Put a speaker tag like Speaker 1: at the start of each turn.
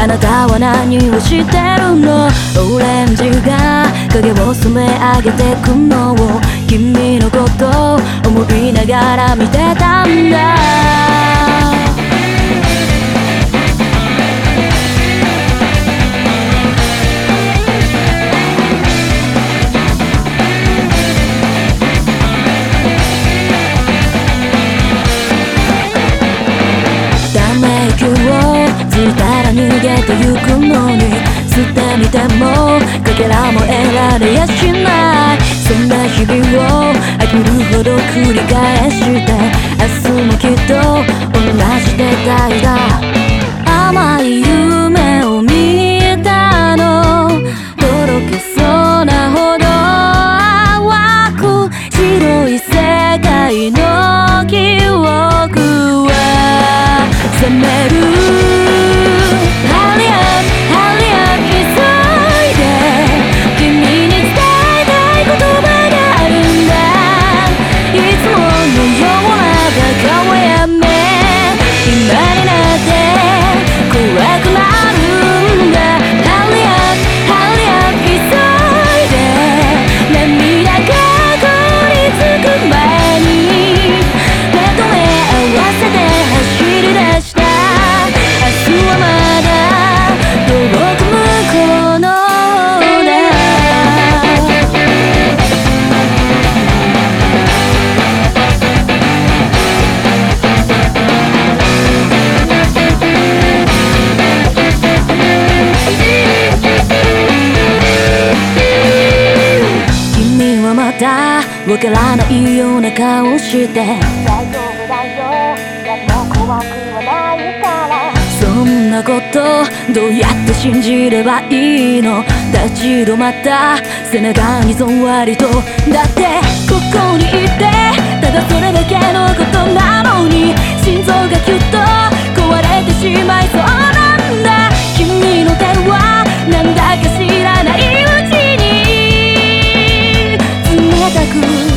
Speaker 1: あなたは何をしてるの？オレンジが影を染め上げてくのを君のこと思いながら見てたんだ。ため息をついたら逃げてゆくのに、捨てみてもかけらも得られやしない。そんな日々を飽きるほど繰り返して、明日もきっと同じでたいだ。甘い夢を見たの、とろけそうなほど淡く白い世界の記憶は冷める。Hurry up, hurry up 急いで君に伝えたい言葉があるんだ。いつものようなバカはやめ、今になって怖くなるんだ。Hurry up, hurry up 急いで涙が凍りつく前に目と目合わせて走り出した。明日はまだ遠く向こうのだ。君はまだわからないような顔して、大丈夫だよ、何も怖くはないから。そんなことどうやって信じればいいの？立ち止まった背中にそんわりと、だってここにいてただそれだけのことなのに、心臓がきっと壊れてしまいそうなんだ。君の手はなんだか知らないうちに冷たく